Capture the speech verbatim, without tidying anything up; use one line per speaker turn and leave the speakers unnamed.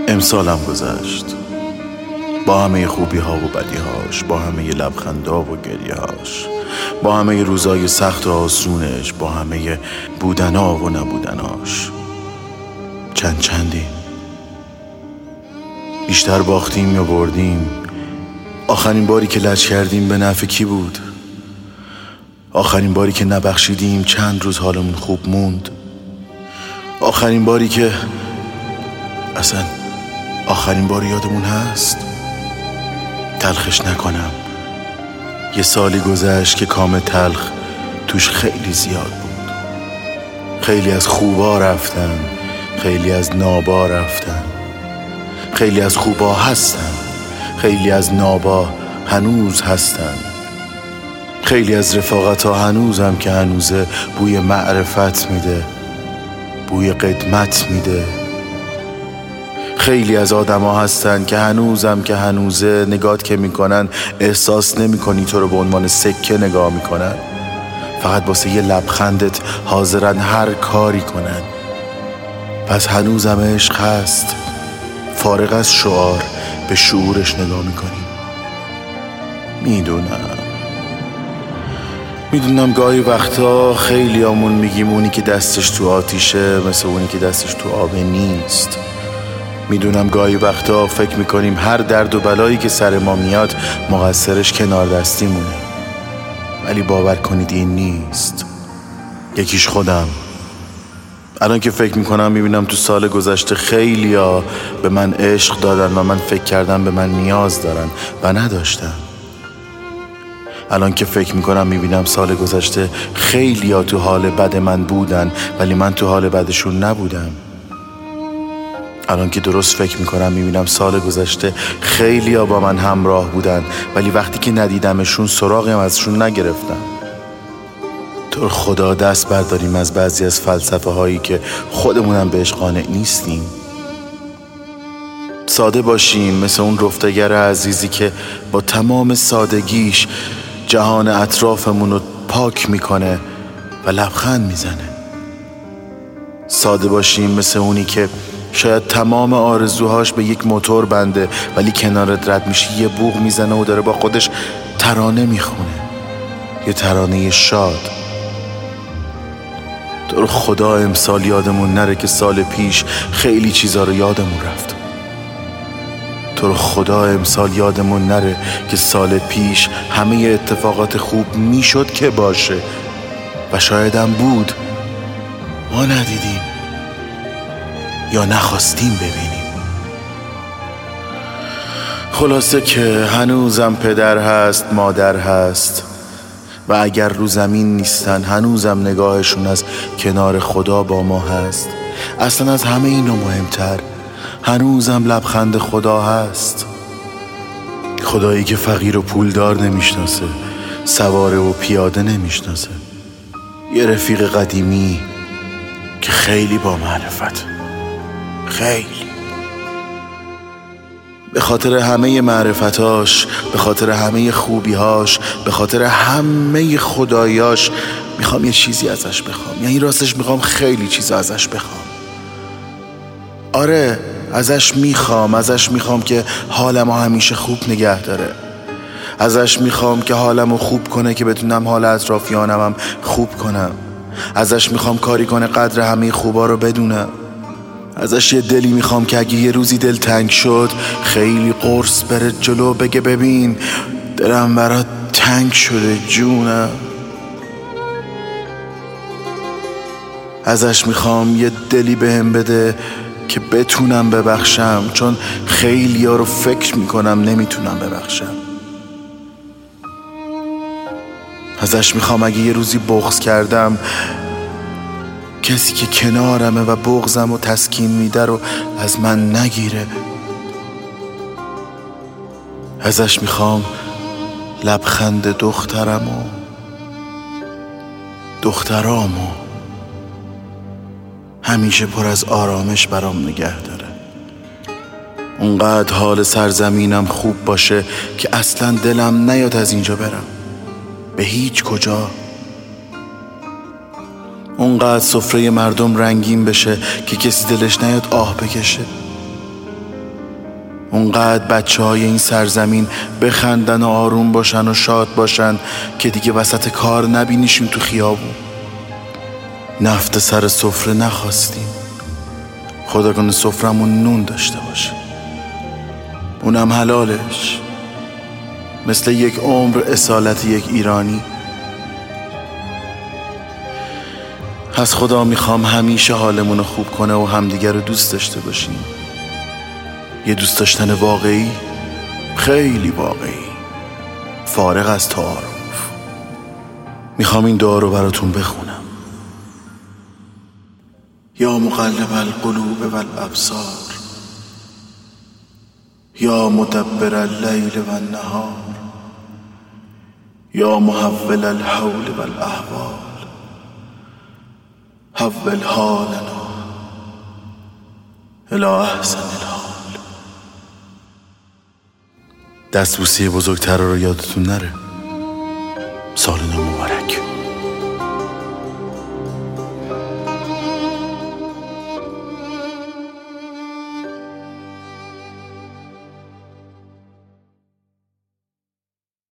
امسالم گذشت با همه خوبی ها و بدی هاش، با همه لبخندا و گریه هاش، با همه روزای سخت و آسونش، با همه بودنا و نبودناش. چند چندیم، بیشتر باختیم یا بردیم. آخرین باری که لج کردیم به نفع کی بود؟ آخرین باری که نبخشیدیم چند روز حالمون خوب موند؟ آخرین باری که اصلا آخرین بار یادمون هست؟ تلخش نکنم، یه سالی گذشت که کام تلخ توش خیلی زیاد بود. خیلی از خوبا رفتن، خیلی از نابا رفتن، خیلی از خوبا هستن، خیلی از نابا هنوز هستن. خیلی از رفاقت ها هنوزم که هنوزه بوی معرفت میده، بوی قدمت میده. خیلی از آدم ها هستن که هنوزم که هنوزه نگات که میکنن احساس نمیکنی تو رو به عنوان سکه نگاه میکنن، فقط واسه یه لبخندت حاضرن هر کاری کنن. پس هنوزم عشق هست، فارغ از شعار به شعورش نگاه میکنیم. میدونم میدونم گاهی وقتا خیلی آمون میگیم اونی که دستش تو آتیشه مثل اونی که دستش تو آب نیست. میدونم گاهی وقتا فکر میکنیم هر درد و بلایی که سر ما میاد مقصرش کنار دستیمونه، ولی باور کنید این نیست. یکیش خودم. الان که فکر میکنم میبینم تو سال گذشته خیلیا به من عشق دادن و من فکر کردم به من نیاز دارن و نداشتن. الان که فکر میکنم میبینم سال گذشته خیلیا تو حال بد من بودن ولی من تو حال بدشون نبودم. الان که درست فکر میکنم میبینم سال گذشته خیلیا با من همراه بودن ولی وقتی که ندیدمشون سراغم ازشون نگرفتم. تو خدا دست برداریم از بعضی از فلسفه هایی که خودمونم بهش قانع نیستیم. ساده باشیم مثل اون رفتگر عزیزی که با تمام سادگیش جهان اطرافمون رو پاک میکنه و لبخند میزنه. ساده باشیم مثل اونی که شاید تمام آرزوهاش به یک موتور بنده ولی کنارت رد میشه یه بوق میزنه و داره با خودش ترانه میخونه، یه ترانه شاد. تو رو خدا امسال یادمون نره که سال پیش خیلی چیزا رو یادمون رفت. تو رو خدا امسال یادمون نره که سال پیش همه اتفاقات خوب میشد که باشه و شایدم بود، ما ندیدیم یا نخواستیم ببینیم. خلاصه که هنوزم پدر هست، مادر هست و اگر رو زمین نیستن هنوزم نگاهشون از کنار خدا با ما هست. اصلا از همه اینا مهمتر هنوزم لبخند خدا هست. خدایی که فقیر و پولدار نمیشناسه، سواره و پیاده نمیشناسه، یه رفیق قدیمی که خیلی با معرفت، خیلی به خاطر همه معرفتاش، به خاطر همه خوبیهاش، به خاطر همه خدایاش میخوام یه چیزی ازش بخوام. یعنی راستش میخوام خیلی چیز ازش بخوام. آره ازش میخوام ازش میخوام که حالمو همیشه خوب نگه داره. ازش میخوام که حالمو خوب کنه که بتونم حال اطرافیانم خوب کنم. ازش میخوام کاری کنه قدر همه خوبا رو بدونم. ازش یه دلی میخوام که اگه یه روزی دل تنگ شد خیلی قرص بره جلو بگه ببین دلم برات تنگ شده جونم. ازش میخوام یه دلی بهم بده که بتونم ببخشم، چون خیلی ها رو فکر میکنم نمیتونم ببخشم. ازش میخوام اگه یه روزی بغض کردم کسی که کنارمه و بغضم و تسکین میده رو از من نگیره. ازش میخوام لبخند دخترم و دخترامو همیشه پر از آرامش برام نگه داره. اونقدر حال سرزمینم خوب باشه که اصلا دلم نیاد از اینجا برم به هیچ کجا. اونقدر سفره مردم رنگین بشه که کسی دلش نیاد آه بکشه. اونقدر بچه های این سرزمین بخندن و آروم باشن و شاد باشن که دیگه وسط کار نبینیشیم تو خیابون. نفت سر سفره نخواستیم، خدا کنه سفرمون نون داشته باشه، اونم حلالش، مثل یک عمر اصالت یک ایرانی. از خدا میخوام همیشه حالمون رو خوب کنه و همدیگر رو دوست داشته باشیم. یه دوست داشتن واقعی، خیلی واقعی، فارغ از تعارف. میخوام این دعا رو براتون بخونم. یا مقلب القلوب والابصار، یا مدبر اللیل والنهار، یا محول الحول والاحوال، حول حالنا الی احسن الحال. دستبوسی بزرگتر رو یادتون نره. سال نو